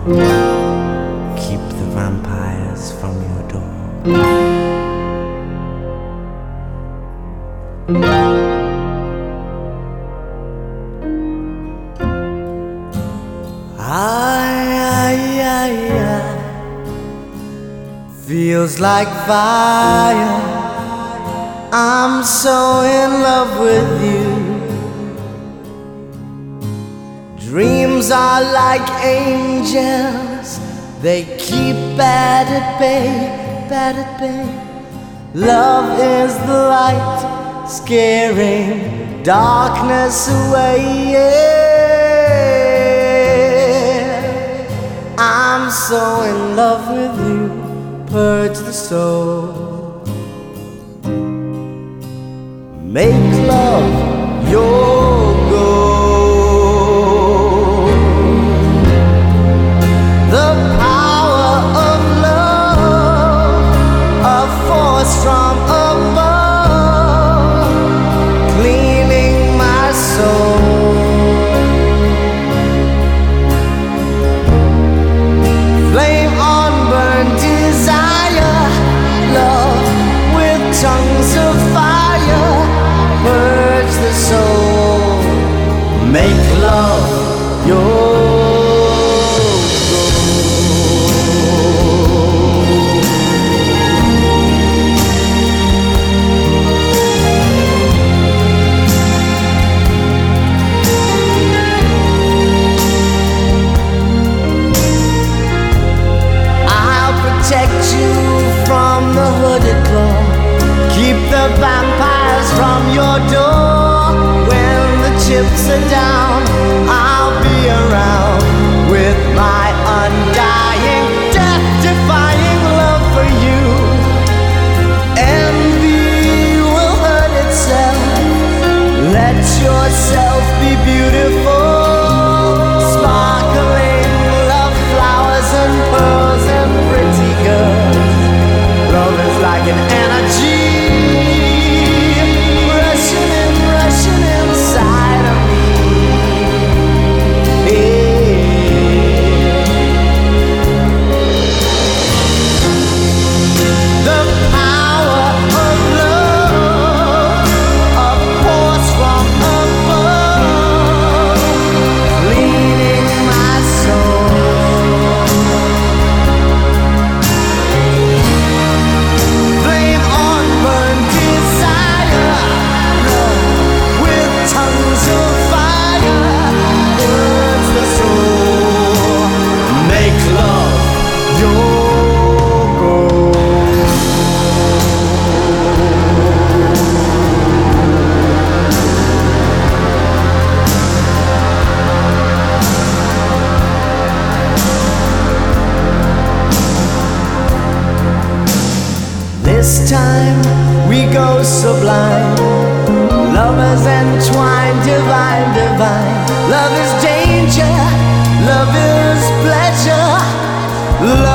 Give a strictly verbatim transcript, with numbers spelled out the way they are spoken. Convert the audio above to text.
Keep the vampires from your door. I, I, I, I feels like fire. I'm so in love with you. Dreams are like angels, they keep bad at bay, bad at bay. Love is the light, scaring darkness away, yeah. I'm so in love with you, purge the soul. Make love your goal. From above, cleaning my soul. Flame on burn desire, love with tongues of fire, purge the soul. Make love your keep the vampires from your door. When the chips are down, I'll be around with my undying, death-defying love for you. Envy will hurt itself. Let yourself be beautiful. Sparkling love flowers and pearls and pretty girls. Love is like an energy rushing in, rushing inside of me. Yeah. The power of love, a force from above, leading my soul. This time we go sublime, lovers entwined, divine, divine. Love is danger, love is pleasure, love